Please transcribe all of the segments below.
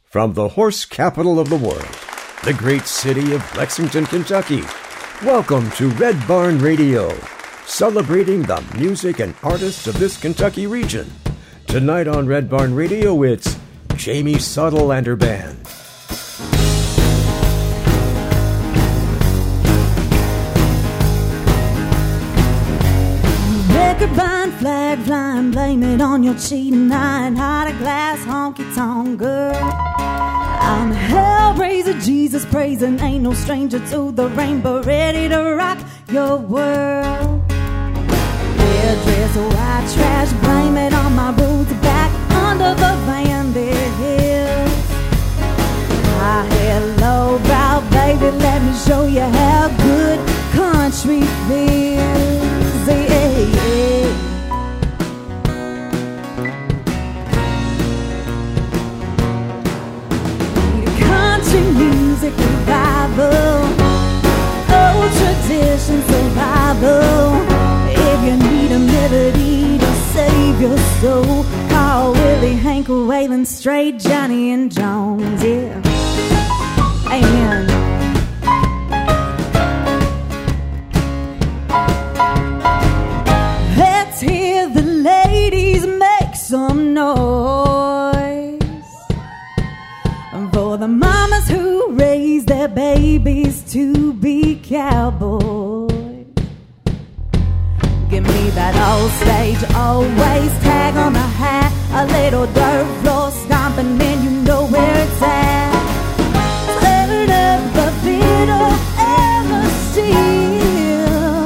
From the horse capital of the world, the great city of Lexington, Kentucky, welcome to Red Barn Radio, celebrating the music and artists of this Kentucky region. Tonight on Red Barn Radio, it's Jamie Suttle and her band. Record buying, flag flying, blame it on your cheating eye and hot a glass honky-tonk girl. I'm hellraiser, Jesus praising, ain't no stranger to the rainbow, ready to rock your world. Red dress, white trash, blame it on my boots back under the Vandy Hills. High head, low brow, baby, let me show you how good country feels. Hey, hey. Country music revival, old tradition survival. If you need a melody to save your soul, call Willie, Hank, Waylon, Strait, Johnny, and Jones. Yeah, amen. Let's hear the ladies make some noise for the mamas who raise their babies to be cowboys. Give me that old stage, always tag on the hat, a little dirt floor stomping, man, you know where it's at. Turn up a bit of ever steel.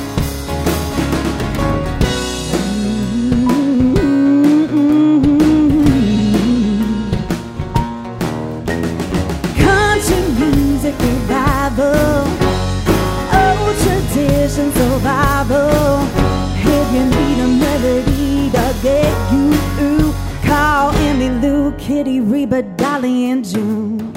Country music revival, old tradition survival. If you need a melody to get you through, call Emmy, Lou, Kitty, Reba, Dolly, and June.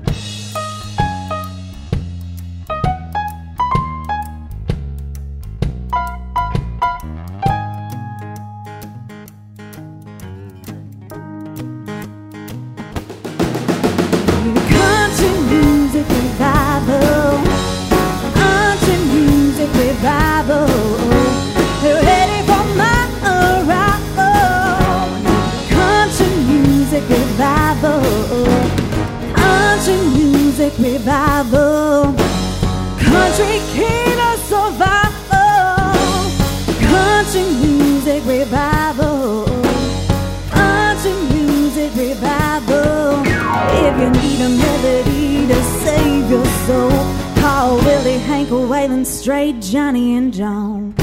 Country music revival, country music revival. Ready for my arrival. Country music revival, country music revival. Country king of survival. Country music revival, country music revival. If you need a melody to save your soul, call Willie, Hank, Waylon, Strait, Johnny, and Joan.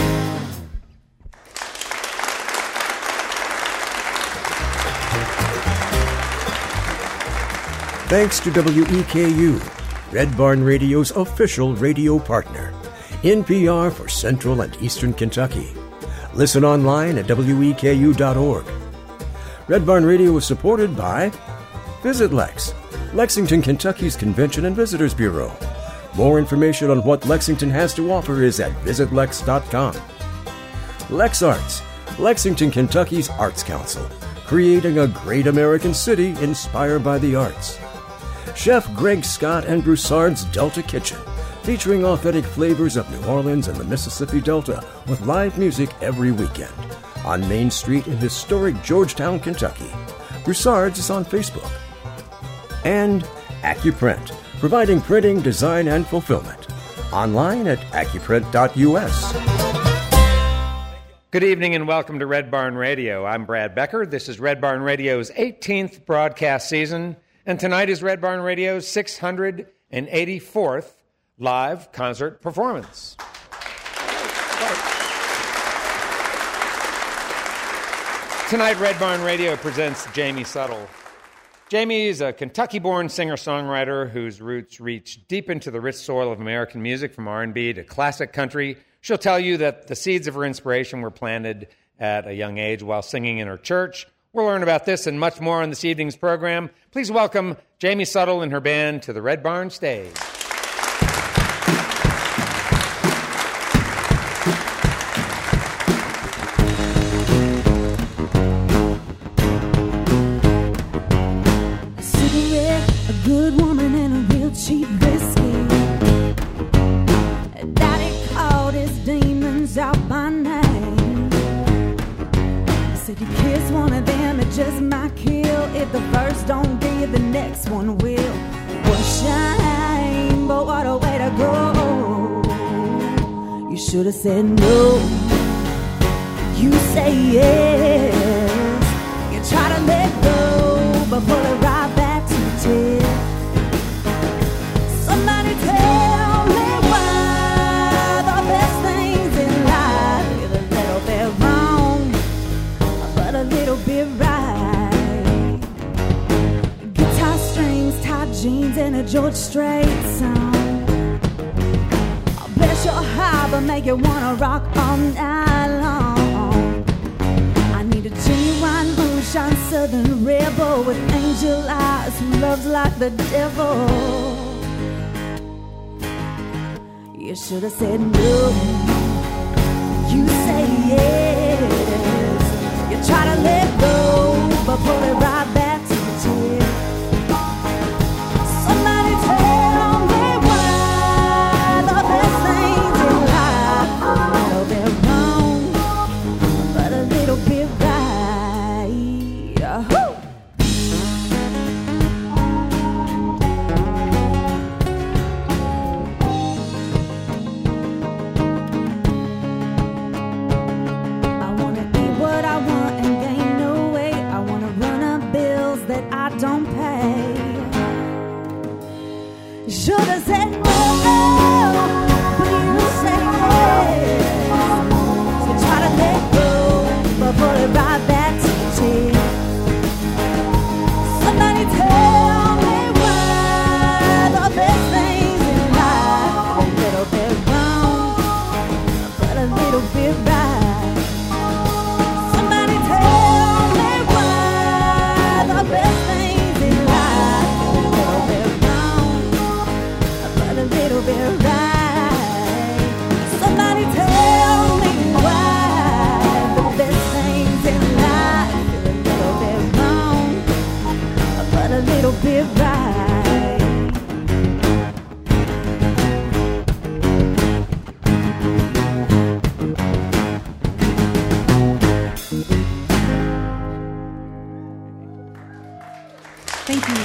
Thanks to WEKU, Red Barn Radio's official radio partner, NPR for Central and Eastern Kentucky. Listen online at weku.org. Red Barn Radio is supported by Visit Lex, Lexington, Kentucky's Convention and Visitors Bureau. More information on what Lexington has to offer is at visitlex.com. Lex Arts, Lexington, Kentucky's Arts Council, creating a great American city inspired by the arts. Chef Greg Scott and Broussard's Delta Kitchen, featuring authentic flavors of New Orleans and the Mississippi Delta with live music every weekend. On Main Street in historic Georgetown, Kentucky. Broussard's is on Facebook. And AccuPrint, providing printing, design, and fulfillment. Online at accuprint.us. Good evening and welcome to Red Barn Radio. I'm Brad Becker. This is Red Barn Radio's 18th broadcast season, and tonight is Red Barn Radio's 684th live concert performance. Tonight, Red Barn Radio presents Jamie Suttle. Jamie is a Kentucky-born singer-songwriter whose roots reach deep into the rich soil of American music, from R&B to classic country. She'll tell you that the seeds of her inspiration were planted at a young age while singing in her church. We'll learn about this and much more on this evening's program. Please welcome Jamie Suttle and her band to the Red Barn stage. good woman and a real cheap whiskey. Daddy called his demons out by name. He said, you kiss one of them, it just might kill. If the first don't give, the next one will. What a shame, but what a way to go. You should have said no. You say yes. You try to let go, but pull it right back to the tail. Somebody tell me why the best things in life feel a little bit wrong, but a little bit right. Guitar strings, tight jeans, and a George Strait song. I'll bet you're high, but make you wanna rock all night long. I need a genuine moonshine southern rebel with angel eyes who loves like the devil. You should have said no. You say yes. You try to let go, but pull it right back to the tail. Somebody tell me why the best things in life are a little bit wrong, but a little bit right. Yahoo! Don't pay. Should have said no, but you say yes. So try to let go, but pull it right back to the tail. Somebody tell me why the best things in life are a little bit wrong, but a little bit right. Somebody tell me why the best things bit right. Thank you.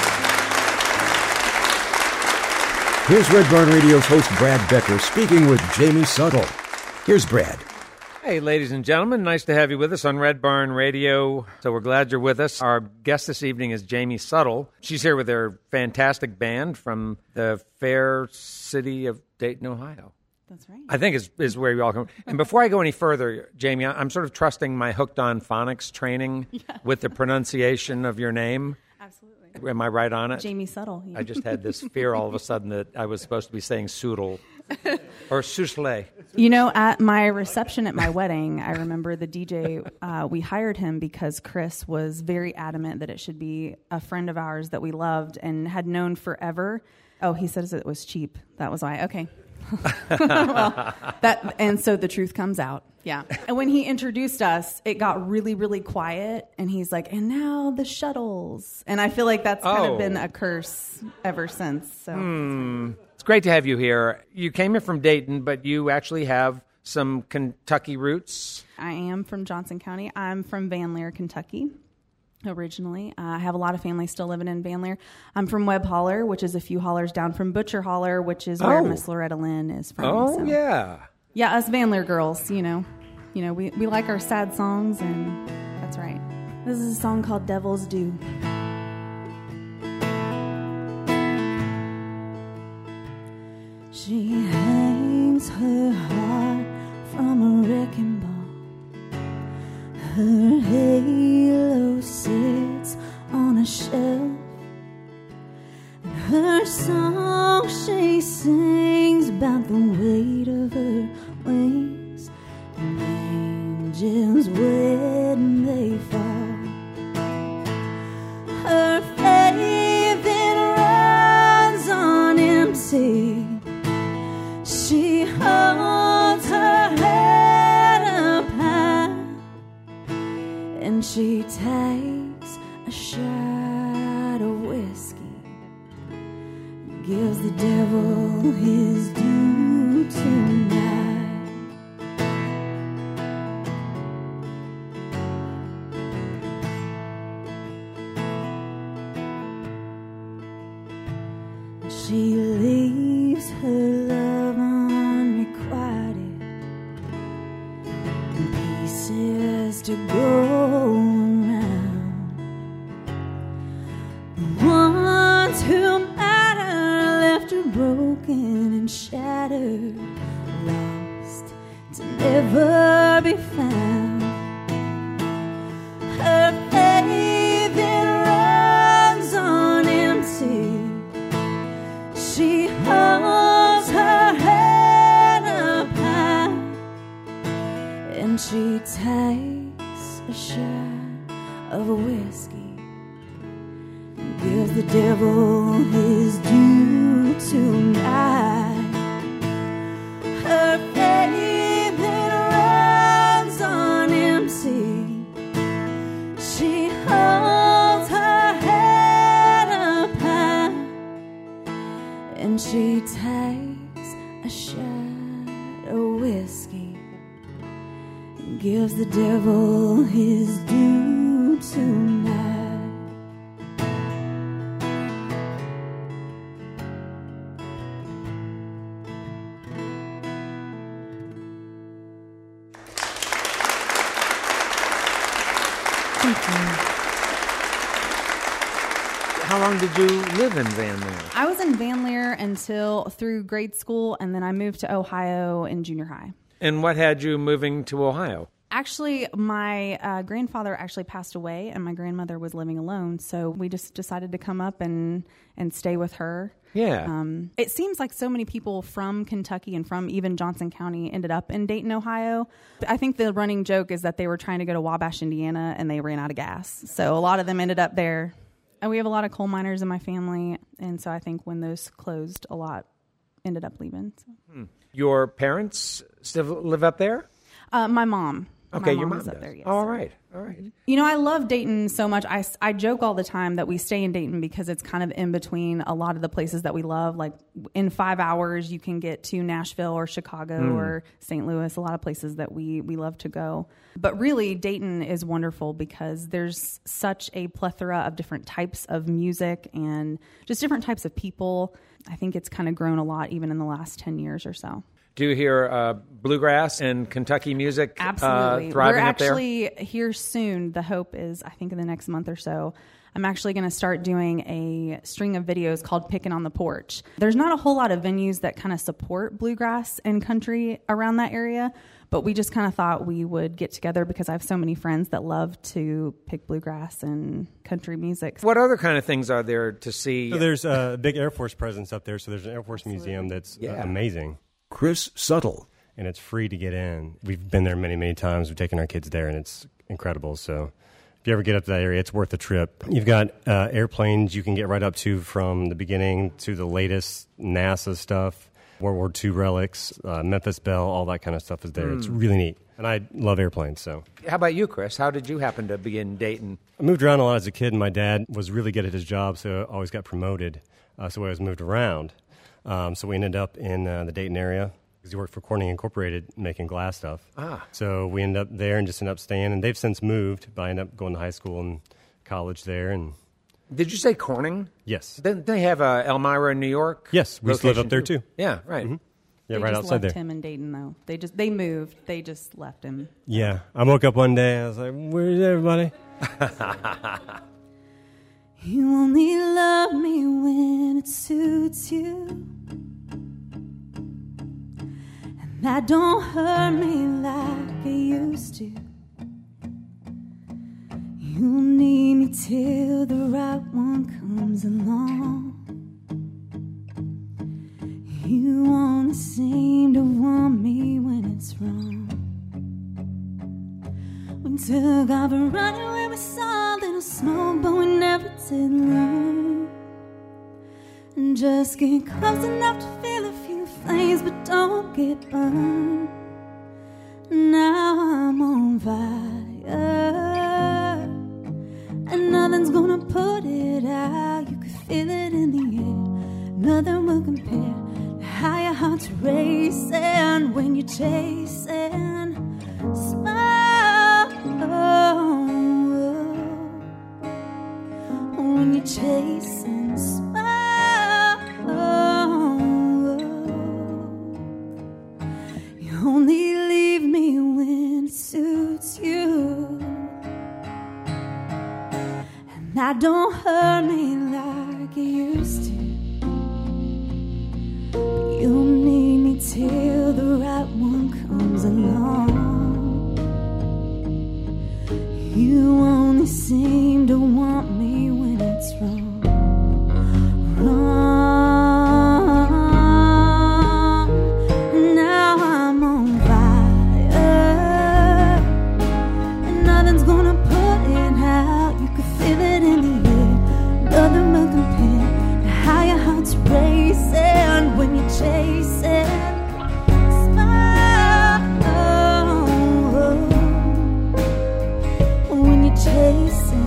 Here's Red Barn Radio's host Brad Becker speaking with Jamie Suttle. Here's Brad. Hey, ladies and gentlemen, nice to have you with us on Red Barn Radio. So we're glad you're with us. Our guest this evening is Jamie Suttle. She's here with her fantastic band from the fair city of Dayton, Ohio. That's right. I think is where you all come. And before I go any further, Jamie, I'm sort of trusting my Hooked on Phonics training with the pronunciation of your name. Absolutely. Am I right on it? Jamie Suttle. Yeah. I just had this fear all of a sudden that I was supposed to be saying Soodle or Sousley. You know, at my reception at my wedding, I remember the DJ, we hired him because Chris was very adamant that it should be a friend of ours that we loved and had known forever. Oh, he says it was cheap. That was why. Okay. Well, and so the truth comes out. Yeah. And when he introduced us, it got really, really quiet. And he's like, and now the shuttles. And I feel like that's kind of been a curse ever since. So it's great to have you here. You came here from Dayton, but you actually have some Kentucky roots. I am from Johnson County. I'm from Van Lear, Kentucky. Originally. I have a lot of family still living in Van Lear. I'm from Webb Holler, which is a few hollers down from Butcher Holler, which is where Miss Loretta Lynn is from. Oh, so. Yeah. Yeah, us Van Lear girls, we like our sad songs, and that's right. This is a song called Devil's Due. She hangs her heart from a wrecking ball. Her halo sits on a shelf, and her song she sings about the weight of her wings, and angels when they fall. Her faith it runs on empty. She holds her head up high, and she takes a shot of whiskey gives the devil his due tonight. She leaves her love unrequited, and pieces to go around. The ones who matter left her broken and shattered, lost to never be found. Her faith it runs on empty. She holds her head up high, and she takes a shot of whiskey and gives the devil his due tonight. Her faith it runs on empty. She holds her head up high, and she takes a shot of whiskey and gives the devil his due tonight. Thank you. How long did you live in Van Leer? I was in Van Leer through grade school, and then I moved to Ohio in junior high. And what had you moving to Ohio? Actually, my grandfather actually passed away, and my grandmother was living alone, so we just decided to come up and stay with her. Yeah. It seems like so many people from Kentucky and from even Johnson County ended up in Dayton, Ohio. I think the running joke is that they were trying to go to Wabash, Indiana, and they ran out of gas. So a lot of them ended up there. And we have a lot of coal miners in my family, and so I think when those closed, a lot ended up leaving. So. Your parents still live up there? My mom. Okay, my your mom is does. up there, yes. All right. You know, I love Dayton so much. I joke all the time that we stay in Dayton because it's kind of in between a lot of the places that we love. Like in 5 hours, you can get to Nashville or Chicago or St. Louis, a lot of places that we love to go. But really, Dayton is wonderful because there's such a plethora of different types of music and just different types of people. I think it's kind of grown a lot even in the last 10 years or so. Do you hear bluegrass and Kentucky music Absolutely. thriving We're up there? actually here soon. The hope is, I think in the next month or so, I'm actually going to start doing a string of videos called Pickin' on the Porch. There's not a whole lot of venues that kind of support bluegrass and country around that area, but we just kind of thought we would get together because I have so many friends that love to pick bluegrass and country music. What other kind of things are there to see? So there's a big Air Force presence up there, so there's an Air Force museum that's amazing. Chris Suttle. And it's free to get in. We've been there many, many times. We've taken our kids there, and it's incredible. So if you ever get up to that area, it's worth the trip. You've got airplanes you can get right up to from the beginning to the latest NASA stuff, World War II relics, Memphis Belle, all that kind of stuff is there. It's really neat. And I love airplanes. So, how about you, Chris? How did you happen to be in Dayton? I moved around a lot as a kid, and my dad was really good at his job, so I always got promoted. So I was moved around. So we ended up in the Dayton area. Because he worked for Corning Incorporated making glass stuff. So we ended up there and just ended up staying. And they've since moved, but I ended up going to high school and college there. And Did you say Corning? yes. Didn't they have Elmira in New York? Yes, we used to live up there too. Yeah, right. Yeah, They right just outside left there. him in Dayton, though. They moved. They just left him. Yeah. I woke up one day, I was like, where's everybody? You only love me when it suits you. That don't hurt me like it used to. You'll need me till the right one comes along. You only seem to want me when it's wrong. We took off and running when we saw a little smoke, but we never did learn. And just get close enough to feel a few flames, but don't get burned. Now I'm on fire, and nothing's gonna put it out. You can feel it in the air. nothing will compare to how your heart's racing when you're chasing. Smile when you're chasing. Smile. You only leave me when it suits you, and that don't hurt me like it used to. But you'll need me till the right one comes along. You only seem to want me when it's wrong. Now I'm on fire, and nothing's gonna put it out. You can feel it in the air. Nothing will compare to how your heart's racing when you're chasing. Smile when you're chasing.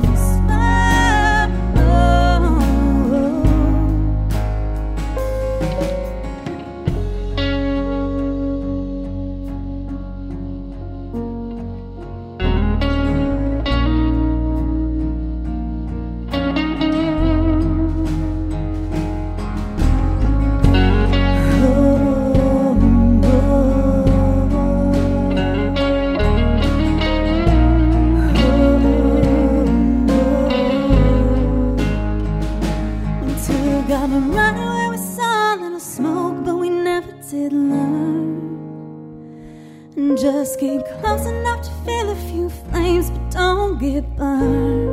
I've been running where we saw a little smoke, but we never did learn. And just keep close enough to feel a few flames, but don't get burned.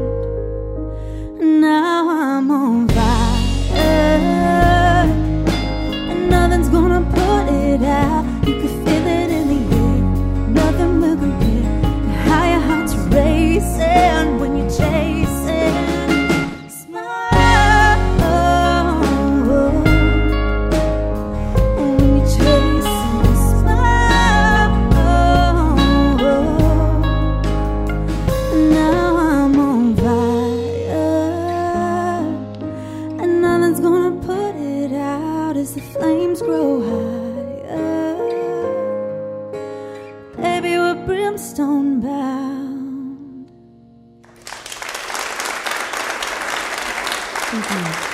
Now I'm on fire, and nothing's gonna put it out. You can feel it in the air. Nothing will compare to how your heart's racing when you're chasing. As the flames grow higher, baby, we're brimstone bound. Thank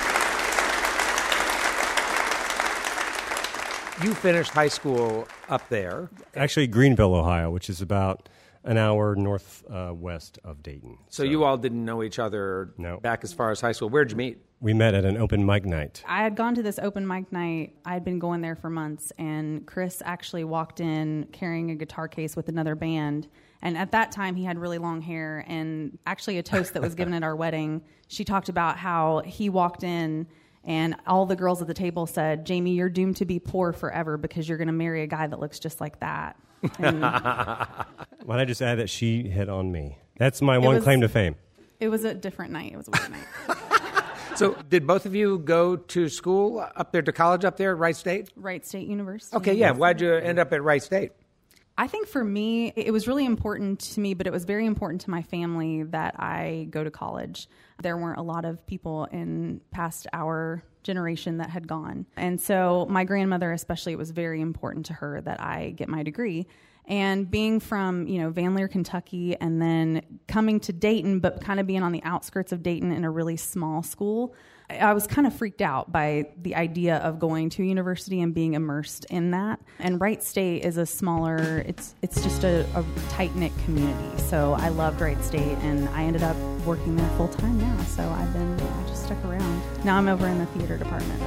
You finished high school up there. Actually, Greenville, Ohio, which is about an hour northwest of Dayton. So you all didn't know each other back as far as high school. Where'd you meet? We met at an open mic night. I had gone to this open mic night. I had been going there for months, and Chris actually walked in carrying a guitar case with another band. And at that time, he had really long hair. And actually, a toast that was given at our wedding, she talked about how he walked in, and all the girls at the table said, "Jamie, you're doomed to be poor forever because you're going to marry a guy that looks just like that." And Why don't I just add that she hit on me? That's my one claim to fame. It was a different night. It was a weird night. So did both of you go to school up there, to college up there at Wright State? Wright State University. Okay, yeah. Why'd you end up at Wright State? I think for me, it was really important to me, but it was very important to my family that I go to college. There weren't a lot of people in past our generation that had gone. And so my grandmother especially, it was very important to her that I get my degree. And being from, Van Lear, Kentucky, and then coming to Dayton, but kind of being on the outskirts of Dayton in a really small school, I was kind of freaked out by the idea of going to a university and being immersed in that. And Wright State is a smaller, it's just a tight-knit community. So I loved Wright State, and I ended up working there full-time now. So I just stuck around. Now I'm over in the theater department.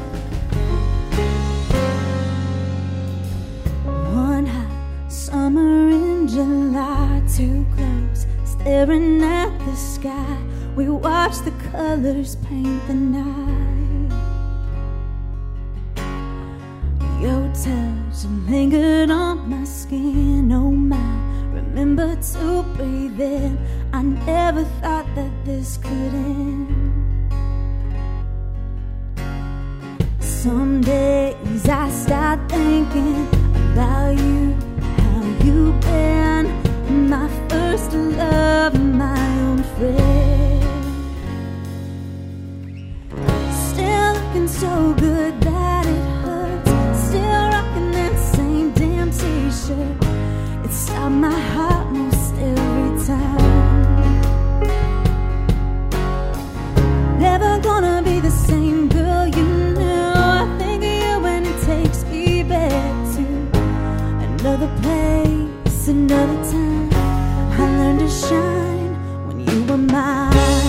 One hot summer in July, too close, staring at the sky. We watch the colors paint the night. Your touch lingered on my skin, oh my. Remember to breathe in. I never thought that this could end. Some days I start thinking about you, how you been, my first love, my own friend. Still looking so good that the same girl you knew. I think of you when it takes me back to another place, another time. I learned to shine when you were mine.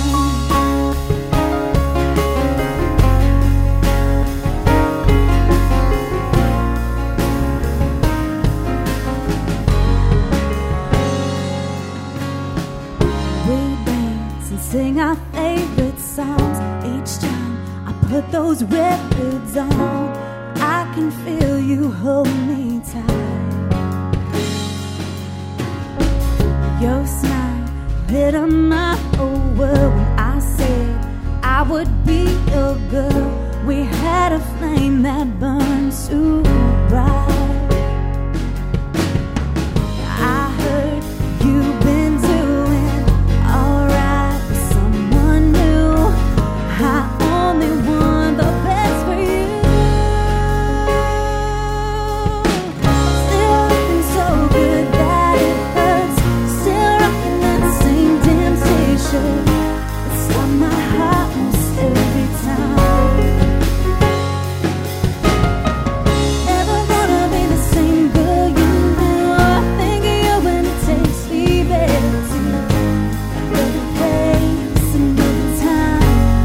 Sing our favorite songs each time I put those records on. I can feel you hold me tight. Your smile lit up my whole world when I said I would be your girl. We had a flame that burned so bright. I heard you've been doing alright. I only want the best for you. Still looking so good that it hurts. Still rocking that same damn t-shirt. It's on my heart most every time. Never gonna be the same girl you knew. I think of you when it takes me back to another place, another time.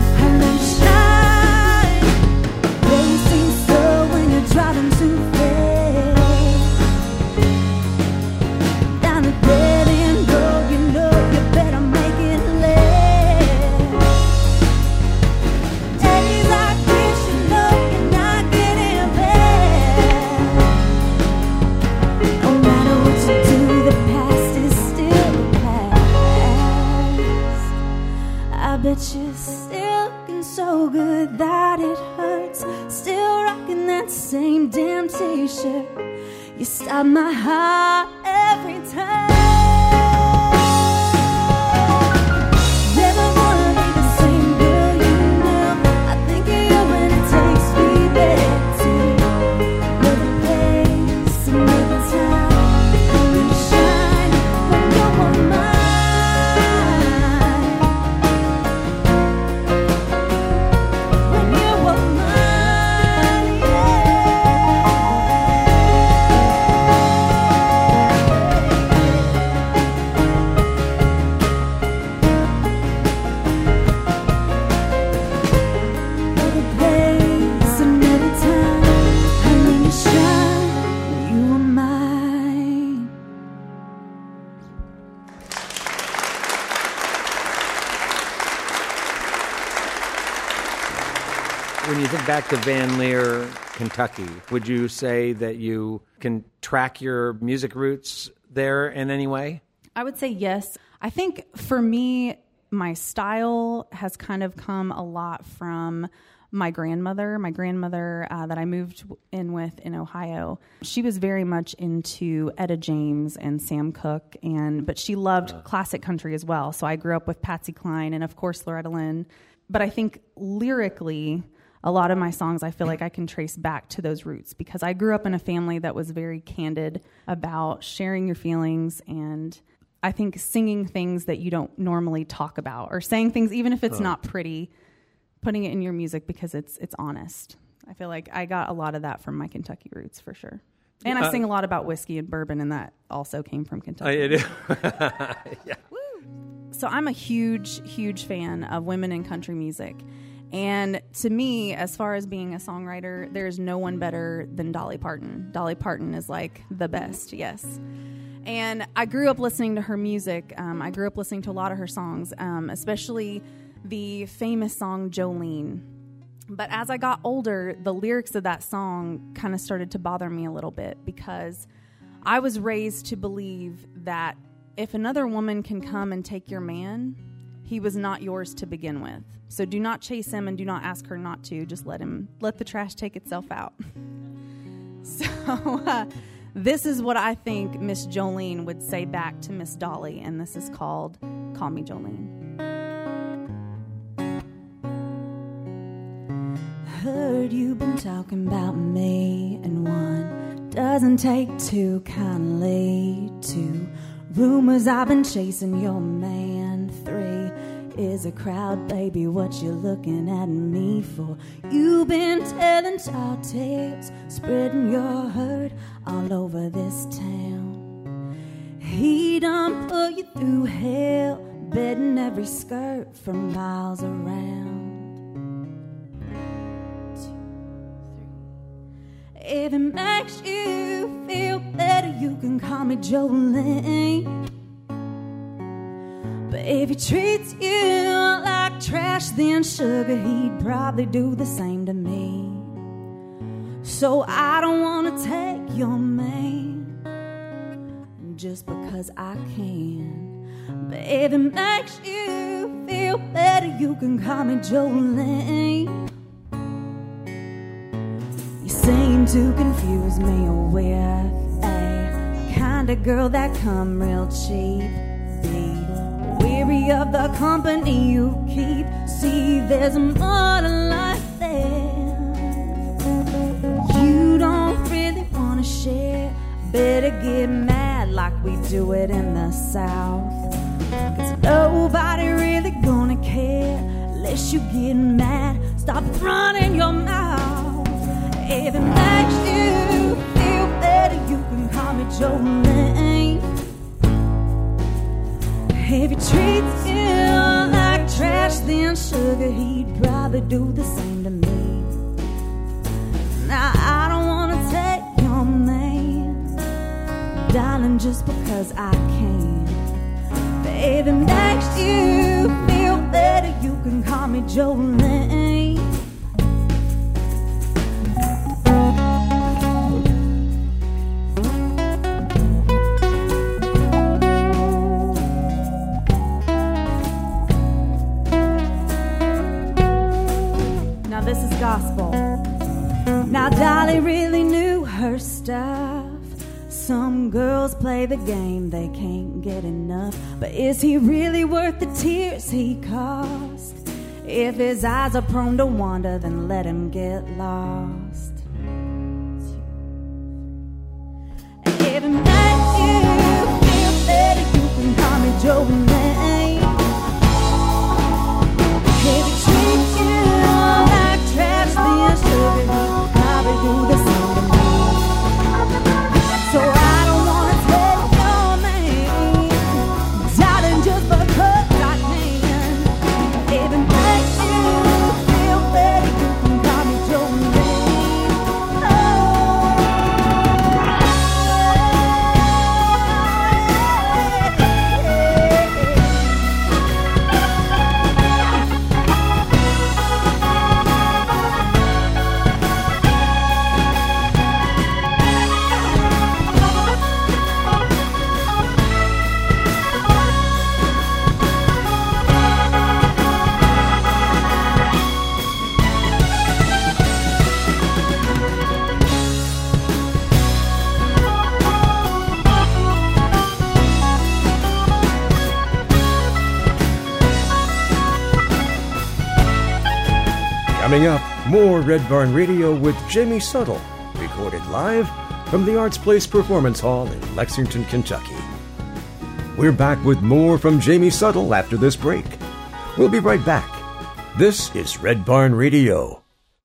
Driving too fast down a dead end road, you know you better make it last. Days like this, you know you're not getting back. No matter what you do, the past is still the past. I bet you're still looking so good that it hurts. Still rocking that same damn t-shirt. You stop my heart every time. Never wanna be the same girl you knew. I think of you when it takes me back to another place, another time. I will shine when you were mine. When you were mine. When you think back to Van Lear, Kentucky, would you say that you can track your music roots there in any way? I would say yes. I think for me, my style has kind of come a lot from my grandmother that I moved in with in Ohio. She was very much into Etta James and Sam Cooke, but she loved classic country as well. So I grew up with Patsy Cline and, of course, Loretta Lynn. But I think lyrically, a lot of my songs, I feel like I can trace back to those roots because I grew up in a family that was very candid about sharing your feelings, and I think singing things that you don't normally talk about or saying things, even if it's not pretty, putting it in your music because it's honest. I feel like I got a lot of that from my Kentucky roots for sure. And I sing a lot about whiskey and bourbon, and that also came from Kentucky. Yeah. So I'm a huge, huge fan of women in country music. And to me, as far as being a songwriter, there's no one better than Dolly Parton. Dolly Parton is like the best, yes. And I grew up listening to her music. I grew up listening to a lot of her songs, especially the famous song Jolene. But as I got older, the lyrics of that song kind of started to bother me a little bit because I was raised to believe that if another woman can come and take your man, he was not yours to begin with. So do not chase him and do not ask her not to. Just let the trash take itself out. So this is what I think Miss Jolene would say back to Miss Dolly, and this is called Call Me Jolene. Heard you've been talking about me, and one doesn't take two kindly. Two rumors I've been chasing your man. Three, is a crowd, baby, what you looking at me for? You've been telling tall tales, spreading your hurt all over this town. He done put you through hell, bedding every skirt for miles around. 2, 3. If it makes you feel better, you can call me Jolene. But if he treats you like trash, then sugar, he'd probably do the same to me. So I don't want to take your man just because I can. But if it makes you feel better, you can call me Jolene. You seem to confuse me with a kind of girl that come real cheap. Weary of the company you keep. See, there's more to life there. You don't really want to share. Better get mad like we do it in the South. 'Cause nobody really gonna care unless you get mad. Stop running your mouth. If it makes you feel better, you can call me Jolene. If he treats you like trash, then sugar, he'd probably do the same to me. Now I don't want to take your man, darling, just because I can. But if it makes you feel better, you can call me Jolene. This is gospel. Now Dolly really knew her stuff. Some girls play the game, they can't get enough. But is he really worth the tears he cost? If his eyes are prone to wander, then let him get lost. If it makes you feel better, you can call me Jolene. If he treats you like trash, then sugar, he'll probably do the same to me. So I don't wanna take your man, darling, just because I can. If it makes you feel better, you can call me Jolene. Coming up, more Red Barn Radio with Jamie Suttle, recorded live from the Arts Place Performance Hall in Lexington, Kentucky. We're back with more from Jamie Suttle after this break. We'll be right back. This is Red Barn Radio.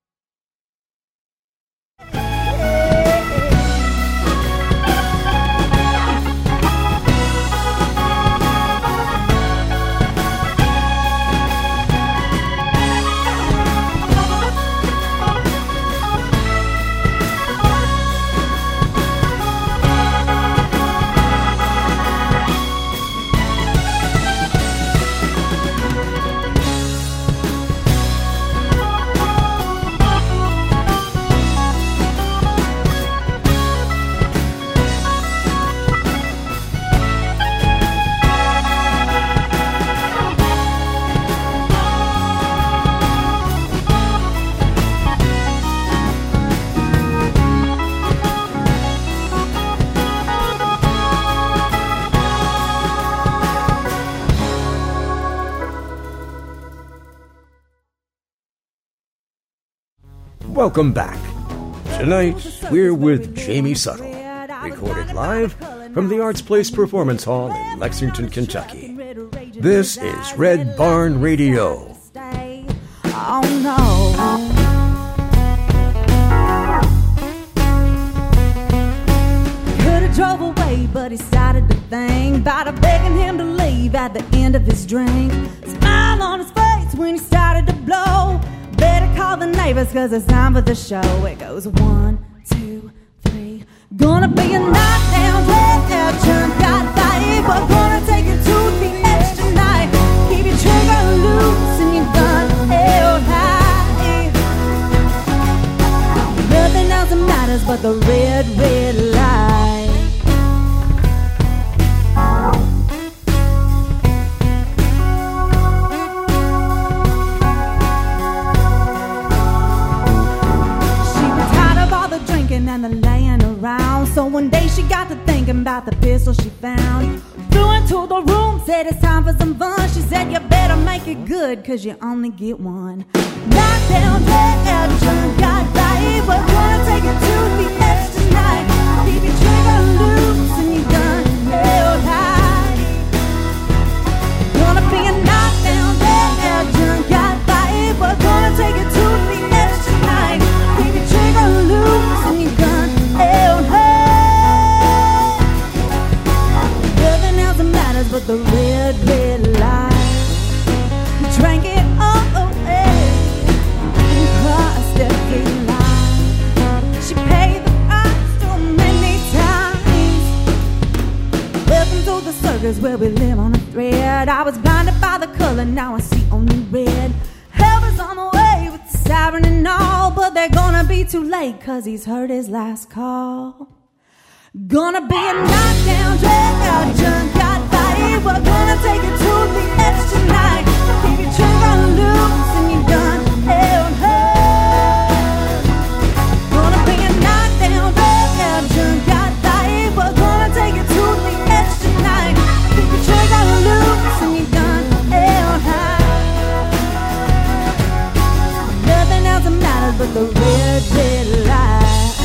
Welcome back. Tonight, we're with Jamie Suttle, recorded live from the Arts Place Performance Hall in Lexington, Kentucky. This is Red Barn Radio. Oh no. Could've drove away, but he started to think about begging him to leave at the end of his drink. Smile on his face when he started to blow. Better call the neighbors, cause it's time for the show. It goes 1, 2, 3. Gonna be a knockdown, drag out, junk out, fight. We're gonna take it to the edge tonight. Keep your trigger loose and your gun held high. Nothing else matters but the red, red light. And the laying around. So one day she got to thinking about the pistol she found. Flew into the room, said it's time for some fun. She said you better make it good, cause you only get one. Knockdown, drag out, junk got right. We're gonna take it to the edge tonight. Keep your trigger loose and your gun held high. Gonna be a knockdown, drag out, junk got right. We're gonna take it to the edge tonight. Keep your trigger loose and your gun held high. Nothing else matters but the red, red light. You drank it all away and crossed every line. She paid the price so many times. Welcome to the circus where we live on a thread. I was blinded by the color, now I see only red. Help is on the way with the siren and all, but they're gonna be too late cause he's heard his last call. Gonna be a knockdown, drag out, junk got fight. We're gonna take it to the edge tonight. Keep your trigger loose and your gun held high. Gonna be a knockdown, drag out, junk got fight. We're gonna take it to the edge tonight. Keep your trigger loose and your gun held high. Nothing else matters but the red, red light.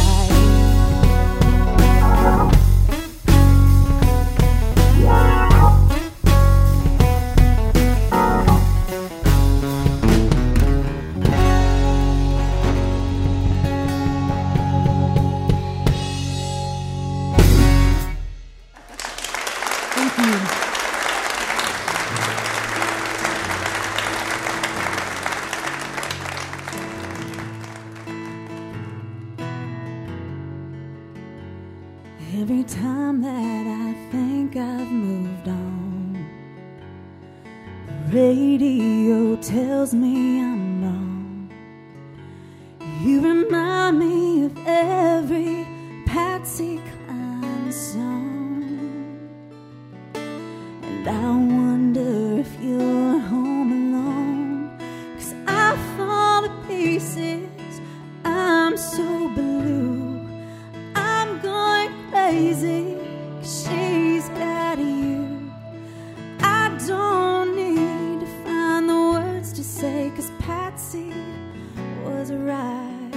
Every time that I think I've moved on, the radio tells me I'm wrong. You remind me of every Patsy Cline song, and I wonder if you're home alone, 'cause I fall to pieces, I'm so blue. I'm going crazy, 'cause she's got you. I don't need to find the words to say, 'cause Patsy was right.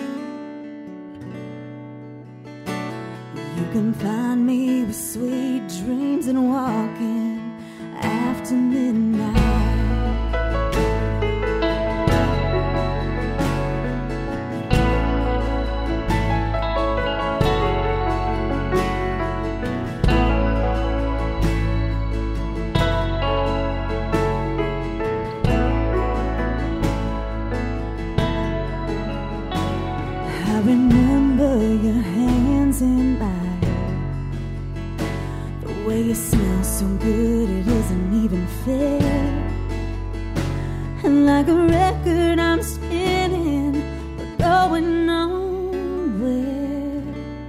You can find me with sweet dreams and walking after midnight. I remember your hands in mine, the way you smell so good it isn't even fair. And like a record I'm spinning, but going nowhere.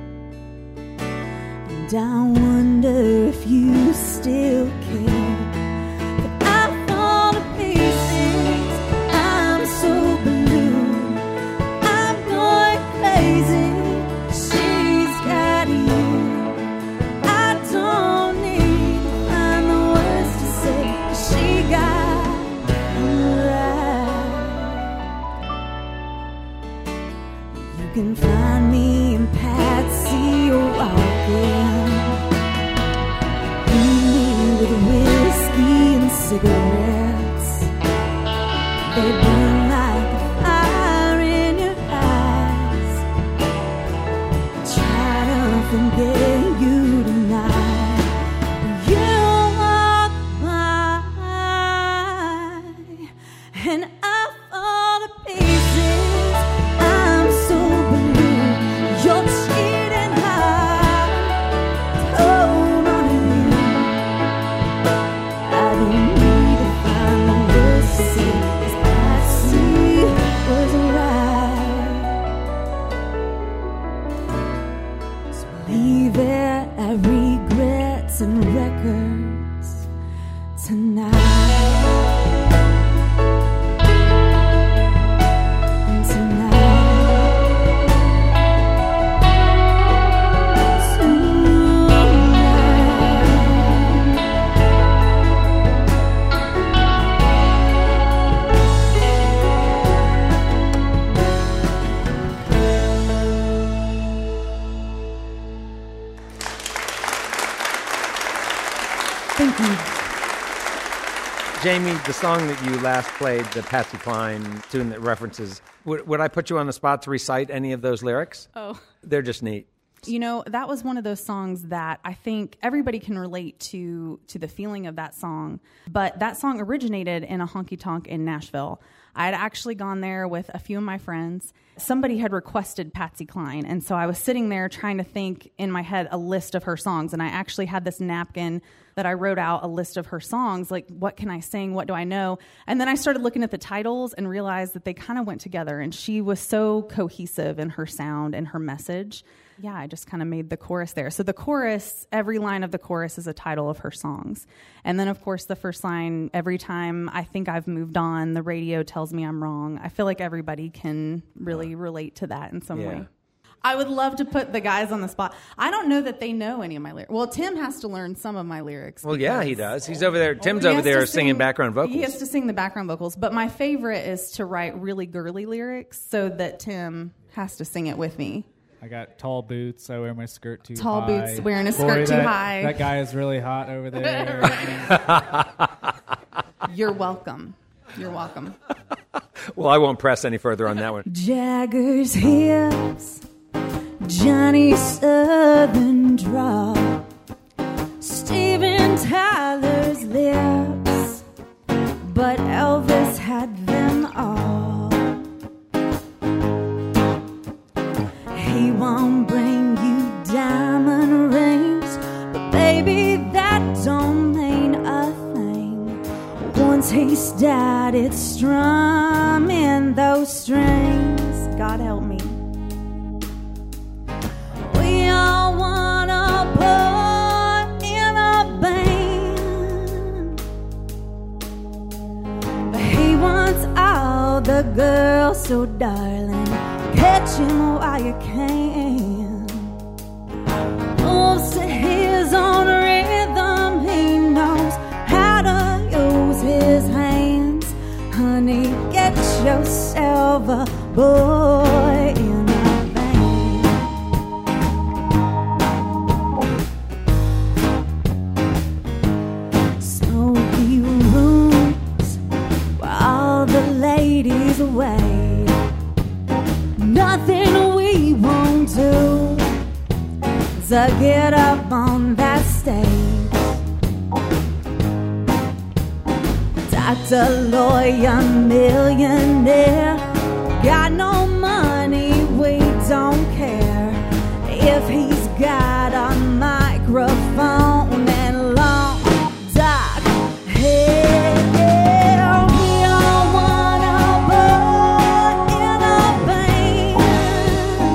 And I wonder if you still care. But I fall to pieces, I'm so blue. I'm going crazy, she's got you. I don't need to find the words to say, 'cause she got them right. You can find me in Patsy walking, me with whiskey and cigarettes. They burn like a fire in your eyes. Try to forget you tonight. You walk by and I fall to pieces. I'm so blue. You're cheating hard. Hold on to you. I don't need to find the mercy. 'Cause Patsy was right. So leave it at regrets and records tonight. Thank you. Jamie, the song that you last played, the Patsy Cline tune that references, would I put you on the spot to recite any of those lyrics? Oh. They're just neat. You know, that was one of those songs that I think everybody can relate to the feeling of that song. But that song originated in a honky-tonk in Nashville. I had actually gone there with a few of my friends. Somebody had requested Patsy Cline, and so I was sitting there trying to think in my head a list of her songs, and I actually had this napkin that I wrote out a list of her songs, like, what can I sing, what do I know? And then I started looking at the titles and realized that they kind of went together, and she was so cohesive in her sound and her message. Yeah, I just kind of made the chorus there. So the chorus, every line of the chorus is a title of her songs. And then, of course, the first line, every time I think I've moved on, the radio tells me I'm wrong. I feel like everybody can really relate to that in some way. I would love to put the guys on the spot. I don't know that they know any of my lyrics. Well, Tim has to learn some of my lyrics. Well, yeah, he does. He's over there. Tim's over there singing background vocals. He has to sing the background vocals. But my favorite is to write really girly lyrics so that Tim has to sing it with me. I got tall boots. I wear my skirt too high. Tall boots, wearing a skirt too high. That guy is really hot over there. You're welcome. You're welcome. Well, I won't press any further on that one. Jagger's hips, Johnny Southern draw, Steven Tyler's lips, but Elvis had them all. He won't bring you diamond rings, but baby, that don't mean a thing. Once he started strumming those strings, God help me. We all wanna put in a band, but he wants all the girls, so darling, catch him while you can. Moves to his own rhythm, he knows how to use his hands. Honey, get yourself a boy in a band. Smoky rooms where all the ladies wait. Nothing we won't do to get up on that stage. Doctor, lawyer, millionaire, got no money, we don't care. If he's got a microphone and long dark hair, we all wanna put in a band.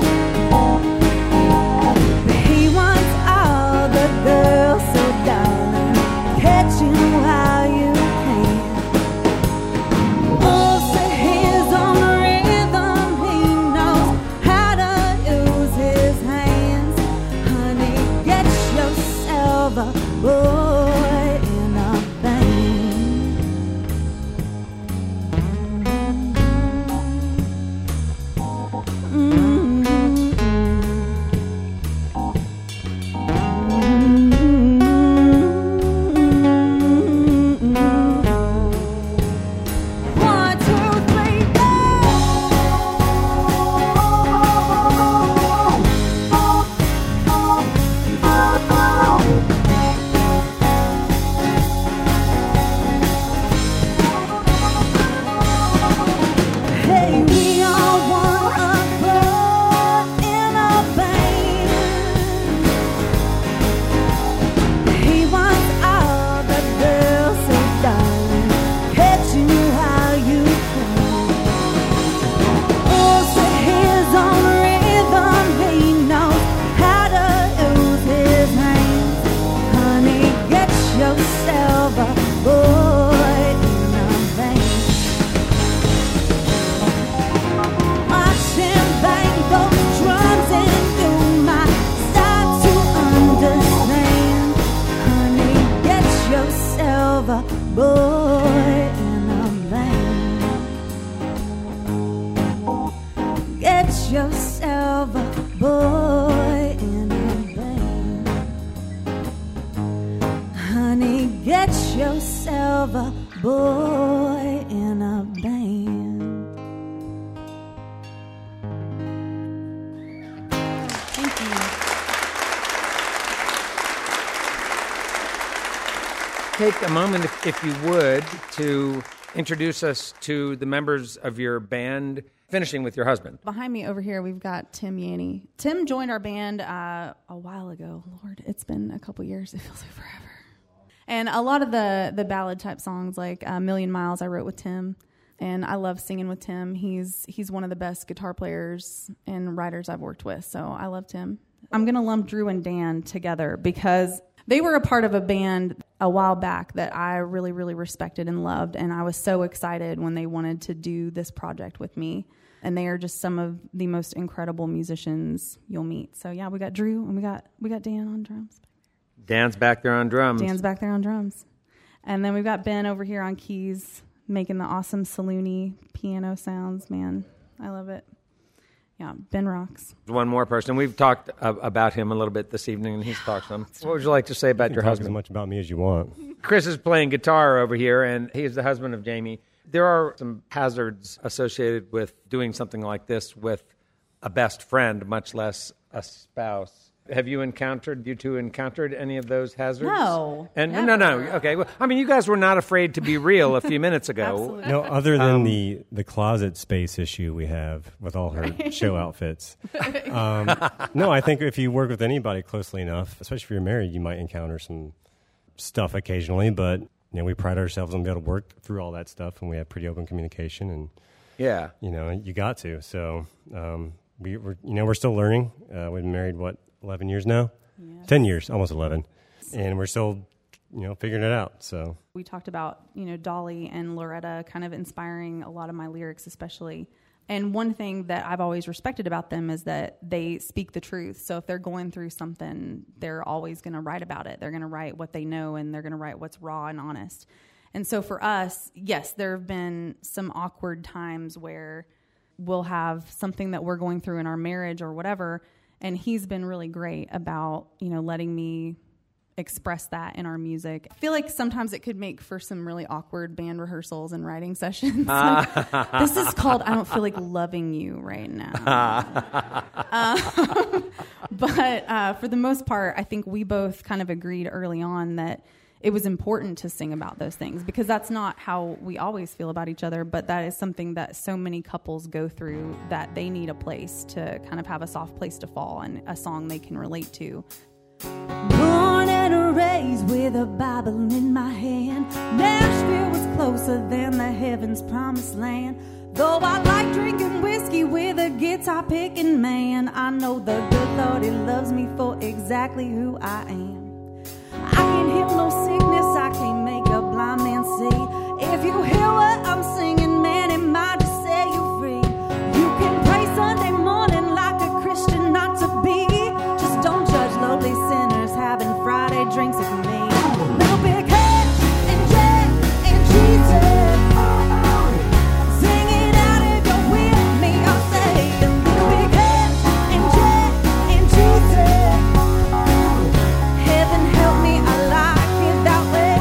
He wants all the girls, so darling, catch him while you can. Moves to his own rhythm, he knows how to use his hands. Honey, get yourself a boy in a band. yourself a boy in a band. Honey, get yourself a boy in a band. Thank you. Take a moment, if you would, to introduce us to the members of your band, finishing with your husband. Behind me over here, we've got Tim Yanni. Tim joined our band a while ago. Lord, it's been a couple years. It feels like forever. And a lot of the ballad type songs, like A Million Miles, I wrote with Tim. And I love singing with Tim. He's one of the best guitar players and writers I've worked with, so I love Tim. I'm going to lump Drew and Dan together because they were a part of a band a while back that I really, really respected and loved, and I was so excited when they wanted to do this project with me. And they are just some of the most incredible musicians you'll meet. So yeah, we got Drew and we got Dan on drums. Dan's back there on drums. Dan's back there on drums. And then we've got Ben over here on keys, making the awesome saloony piano sounds. Man, I love it. Yeah, Ben rocks. One more person. We've talked about him a little bit this evening, and he's talked some. What would you like to say about your Talk husband? as much about me as you want. Chris is playing guitar over here, and he is the husband of Jamie. There are some hazards associated with doing something like this with a best friend, much less a spouse. Have you two encountered any of those hazards? No. And never. No. Okay. Well, I mean, you guys were not afraid to be real a few minutes ago. Absolutely. No, other than the closet space issue we have with all her show outfits. No, I think if you work with anybody closely enough, especially if you're married, you might encounter some stuff occasionally. But we pride ourselves on being able to work through all that stuff, and we have pretty open communication. And Yeah. you got to. So we're still learning. We've been married 11 years now? Yeah. 10 years, almost 11. And we're still, figuring it out. So we talked about, Dolly and Loretta kind of inspiring a lot of my lyrics, especially. And one thing that I've always respected about them is that they speak the truth. So if they're going through something, they're always going to write about it. They're going to write what they know, and they're going to write what's raw and honest. And so for us, yes, there have been some awkward times where we'll have something that we're going through in our marriage or whatever, and he's been really great about, letting me express that in our music. I feel like sometimes it could make for some really awkward band rehearsals and writing sessions. This is called I Don't Feel Like Loving You right now. But for the most part, I think we both kind of agreed early on that it was important to sing about those things, because that's not how we always feel about each other, but that is something that so many couples go through, that they need a place to kind of have a soft place to fall and a song they can relate to. Born and raised with a Bible in my hand, Nashville was closer than the heaven's promised land. Though I like drinking whiskey with a guitar-picking man, I know the good Lord, He loves me for exactly who I am. I can't heal no sickness, I can't make a blind man see. If you hear what I'm singing, man, it might just set you free. You can pray Sunday morning like a Christian not to be. Just don't judge lowly sinners having Friday drinks with me. Little big head and Jack and Jesus, sing it out if you're with me. I'll say a little big head and Jack and Jesus. Heaven help me, I like it that way.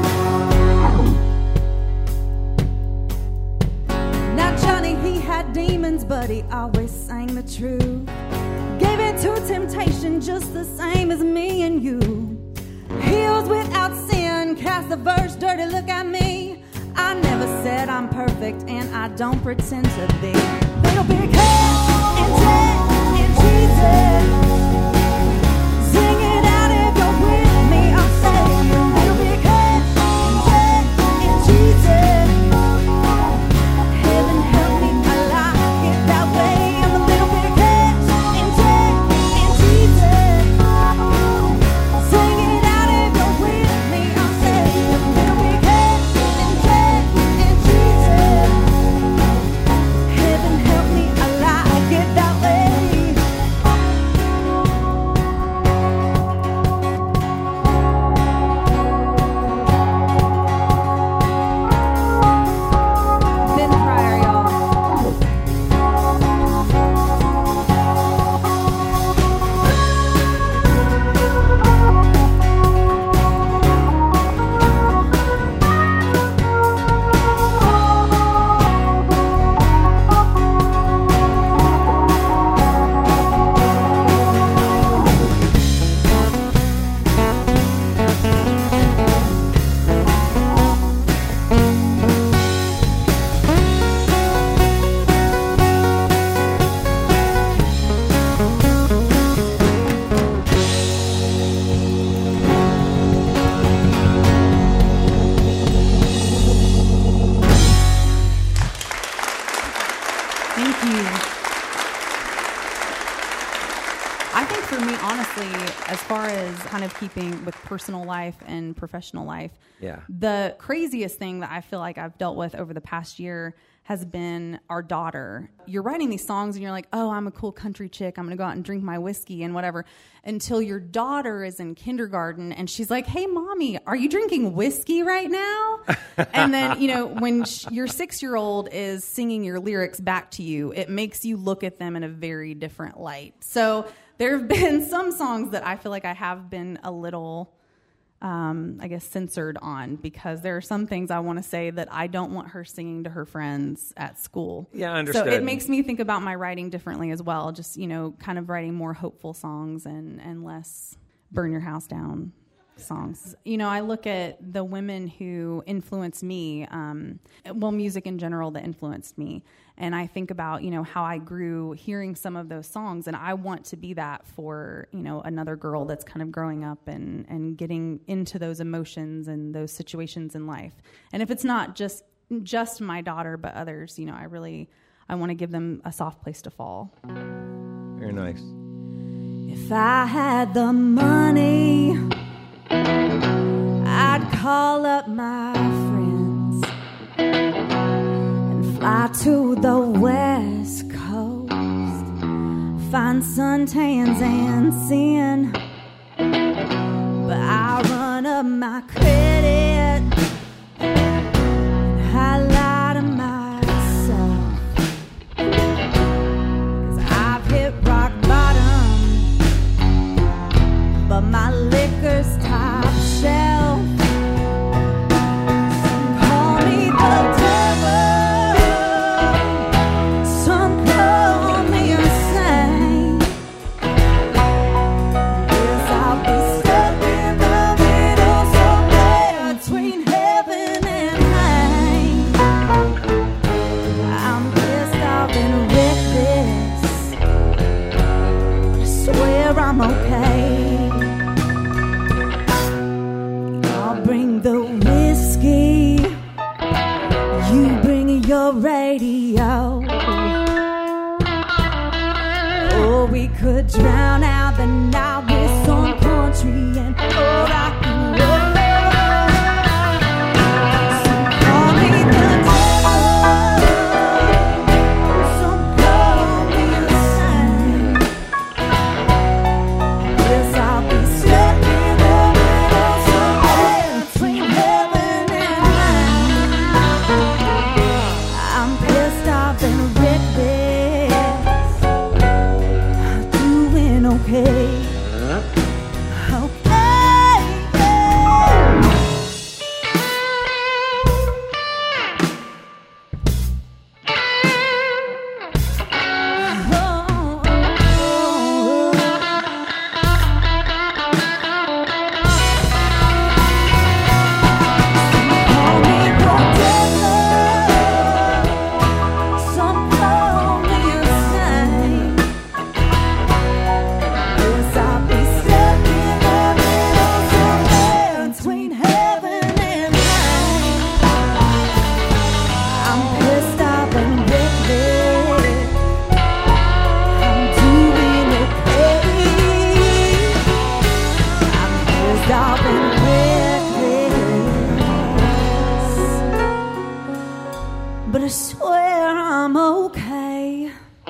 Now Johnny, he had demons, but he always sang the truth. Gave in to temptation just the same as me and you. Healed without sin, cast the verse, dirty look at me. I never said I'm perfect, and I don't pretend to be. Little big head and Jack and Jesus. Sing it out if you're with me. I'll say a little big head and Jack and Jesus. Heaven help me, I like it that way. I'm a little big head and Jack and Jesus. Sing it out if you're with me. I'll say a little big head and Jack and Jesus. Heaven help me, I like think for me, honestly, as far as kind of keeping with personal life and professional life, the craziest thing that I feel like I've dealt with over the past year has been our daughter. You're writing these songs and you're like, oh, I'm a cool country chick. I'm going to go out and drink my whiskey and whatever. Until your daughter is in kindergarten and she's like, hey, mommy, are you drinking whiskey right now? And then, when your 6-year-old is singing your lyrics back to you, it makes you look at them in a very different light. So there have been some songs that I feel like I have been a little... censored on, because there are some things I want to say that I don't want her singing to her friends at school. Yeah, understood. So it makes me think about my writing differently as well. Just, kind of writing more hopeful songs and less burn your house down songs. I look at the women who influenced me, music in general that influenced me. And I think about, how I grew hearing some of those songs, and I want to be that for, another girl that's kind of growing up and getting into those emotions and those situations in life. And if it's not just my daughter, but others, I want to give them a soft place to fall. Very nice. If I had the money, I'd call up my friends and fly to the West Coast, find suntans and sin. But I run up my credit and I lie to myself, 'cause I've hit rock bottom, but my liquor's top shelf. Some call me the devil, some call me insane. Guess I'll be stuck in the middle somewhere between heaven and hell. I'm pissed off and reckless, I swear I'm okay. Bring the whiskey, you bring your radio. Or we could drown out the night with some country and rock and roll. Some call me the devil, some call me insane. Guess I'll be stuck in the middle somewhere between heaven and hell. I'm pissed off and reckless, doing okay. But I swear I'm okay.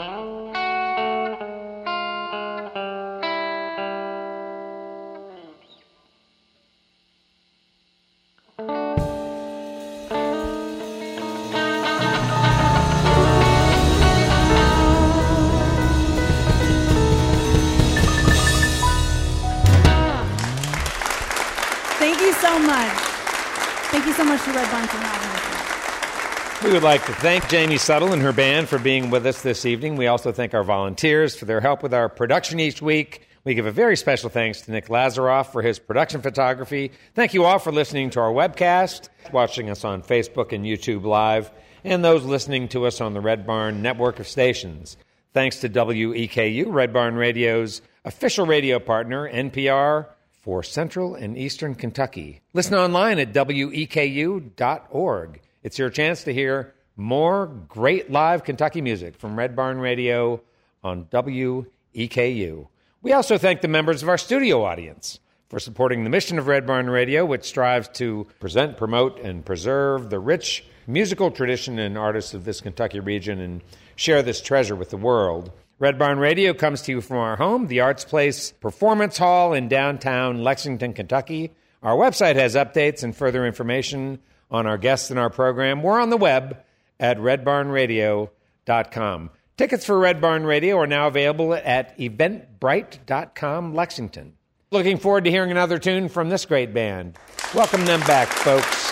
Thank you so much. Thank you so much to Red Barn for having us. We would like to thank Jamie Suttle and her band for being with us this evening. We also thank our volunteers for their help with our production each week. We give a very special thanks to Nick Lazaroff for his production photography. Thank you all for listening to our webcast, watching us on Facebook and YouTube Live, and those listening to us on the Red Barn network of stations. Thanks to WEKU, Red Barn Radio's official radio partner, NPR, for Central and Eastern Kentucky. Listen online at weku.org. It's your chance to hear more great live Kentucky music from Red Barn Radio on WEKU. We also thank the members of our studio audience for supporting the mission of Red Barn Radio, which strives to present, promote, and preserve the rich musical tradition and artists of this Kentucky region and share this treasure with the world. Red Barn Radio comes to you from our home, the Arts Place Performance Hall in downtown Lexington, Kentucky. Our website has updates and further information on our guests and our program. We're on the web at redbarnradio.com. Tickets for Red Barn Radio are now available at eventbrite.com Lexington. Looking forward to hearing another tune from this great band. Welcome them back, folks.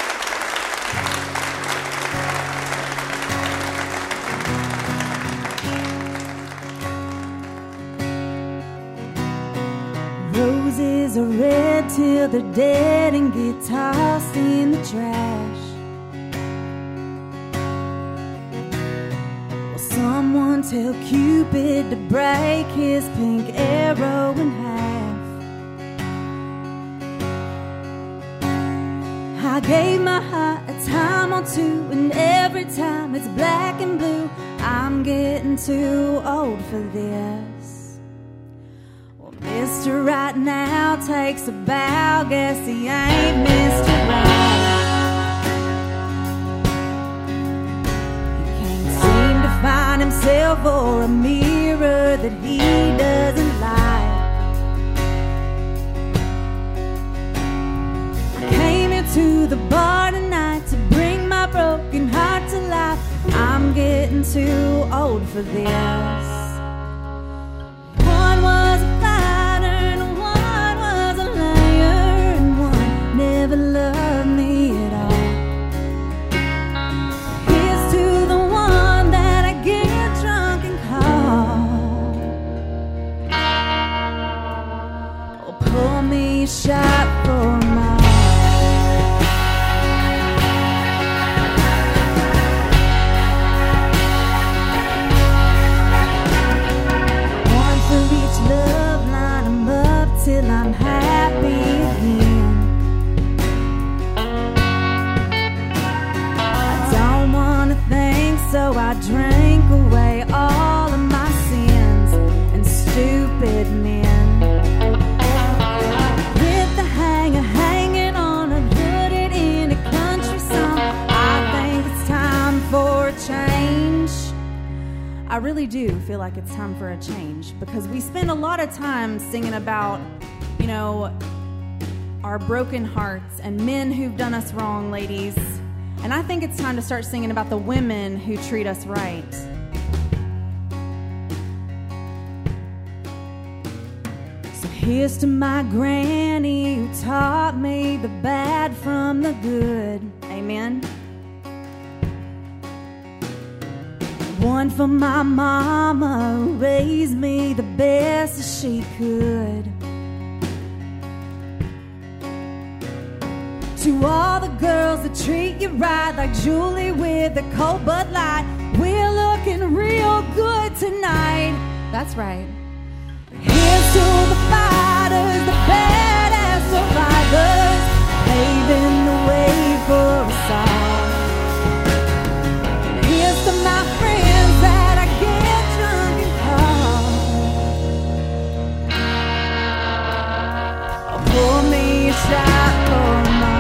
Roses are red till they're dead and get tossed in the trash. Well, someone tell Cupid to break his pink arrow in half. I gave my heart a time or two, and every time it's black and blue. I'm getting too old for this. Well, Mr. Right now takes a bow, guess he ain't Mr. Right. He can't seem to find himself or a mirror that he doesn't like. To the bar tonight to bring my broken heart to life. I'm getting too old for this. One was a fighter and one was a liar, and one never loved me at all. Here's to the one that I get drunk and call. Oh, pour me a shot for my till I'm happy again. I don't wanna think, so I drank away all of my sins and stupid men. With the hanger hanging on, I put it in a country song. I think it's time for a change. I really do feel like it's time for a change, because we spend a lot of time singing about, you know, our broken hearts and men who've done us wrong, ladies. And I think it's time to start singing about the women who treat us right. So here's to my granny who taught me the bad from the good. Amen. One for my mama who raised me the best that she could. To all the girls that treat you right, like Julie with the cold Bud Light. We're looking real good tonight. That's right. Here's to the fighters, the badass survivors, paving the way for us all. Here's to my friends that I get drunk and call. Pour me a shot for my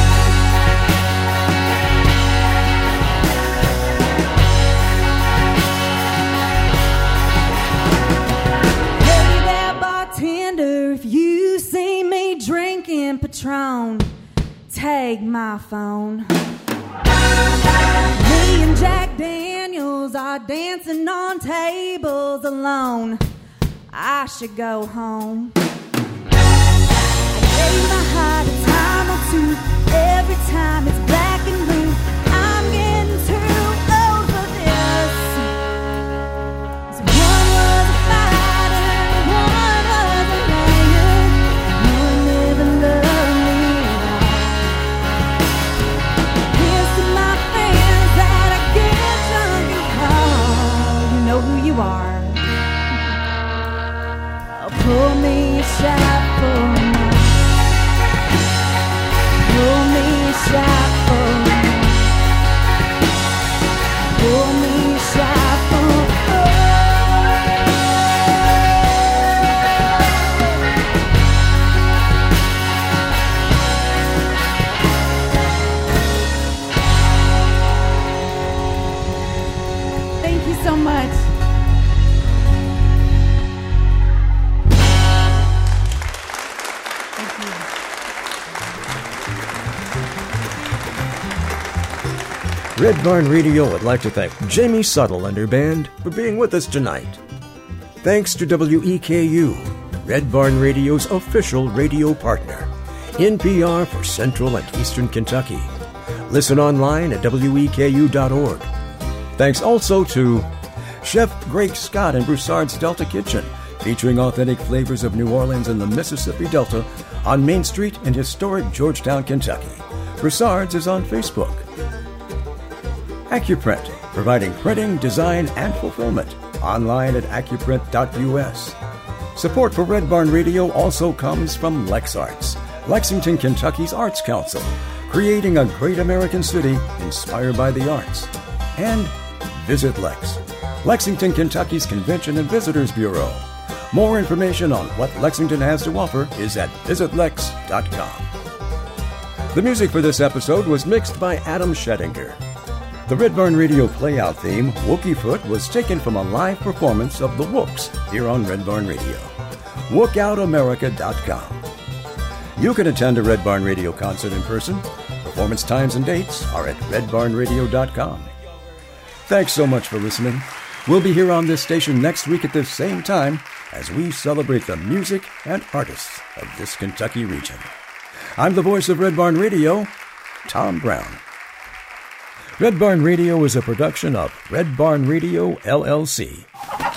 bartender, if you see me drinking Patron, take my phone. Me and Jack Daniels are dancing on tables alone. I should go home. I gave my heart a time or two. Every time it's black and blue. I'm getting too old for this. So one was a fighter, one was a liar, one never loved me at all. Here's to my friends that I get drunk and call. You know who you are. Oh, pour me a shot for me. Pour me a shot for Red Barn Radio would like to thank Jamie Suttle and her band for being with us tonight. Thanks to WEKU, Red Barn Radio's official radio partner. NPR for Central and Eastern Kentucky. Listen online at weku.org. Thanks also to Chef Greg Scott and Broussard's Delta Kitchen, featuring authentic flavors of New Orleans and the Mississippi Delta on Main Street in historic Georgetown, Kentucky. Broussard's is on Facebook. Accuprint, providing printing, design, and fulfillment. Online at accuprint.us. Support for Red Barn Radio also comes from LexArts, Lexington, Kentucky's Arts Council, creating a great American city inspired by the arts. And Visit Lex, Lexington, Kentucky's Convention and Visitors Bureau. More information on what Lexington has to offer is at visitlex.com. The music for this episode was mixed by Adam Schettinger. The Red Barn Radio playout theme, Wookiefoot, was taken from a live performance of the Wooks here on Red Barn Radio. WookOutAmerica.com. You can attend a Red Barn Radio concert in person. Performance times and dates are at redbarnradio.com. Thanks so much for listening. We'll be here on this station next week at the same time as we celebrate the music and artists of this Kentucky region. I'm the voice of Red Barn Radio, Tom Brown. Red Barn Radio is a production of Red Barn Radio, LLC.